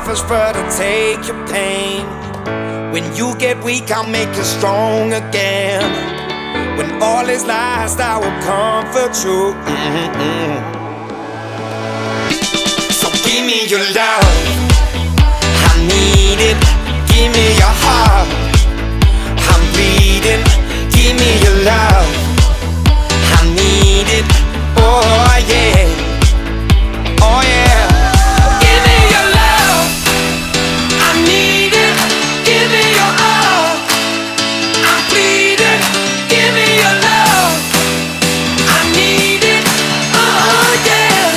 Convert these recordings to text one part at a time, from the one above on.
offers but to take your pain. When you get weak, I'll make you strong again. When all is lost, I will comfort you. So give me your love, I need it. Give me your heart, I'm bleeding. Give me your love, I need it. Oh yeah, oh yeah. Give me your love, I need it. Give me your all, I'm bleeding. Give me your love, I need it. Oh yeah.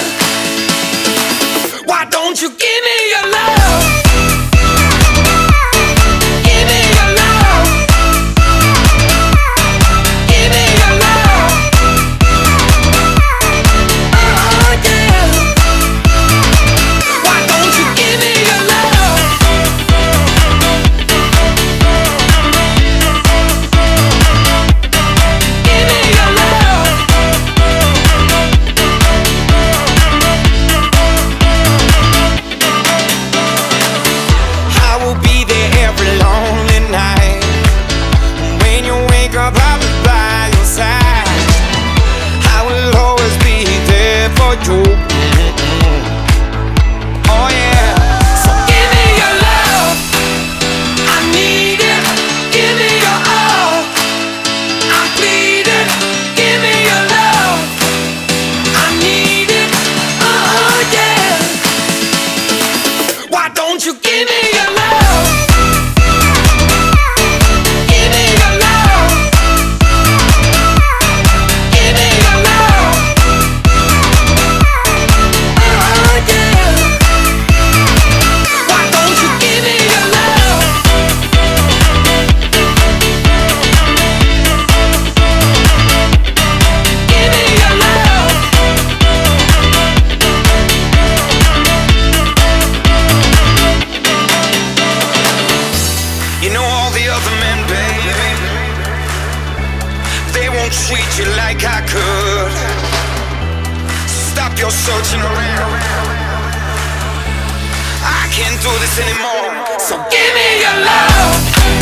Why don't you give me your love? Give me your love. Give me your love. Oh yeah. Why don't you give me your love? Give me your love. I will be there every lonely night. When you wake up, I'll be by your side. I will always be there for you. Oh yeah. So give me your love, I need it. Give me your all, I'm bleeding. Give me your love, I need it. Oh yeah. Why don't you give me your love? Give me your love. Give me your love. Oh yeah. Why don't you give me your love? Give me your love. You know all the other men, baby, they won't treat you like I could. Stop your searching around, I can't do this anymore. So give me your love.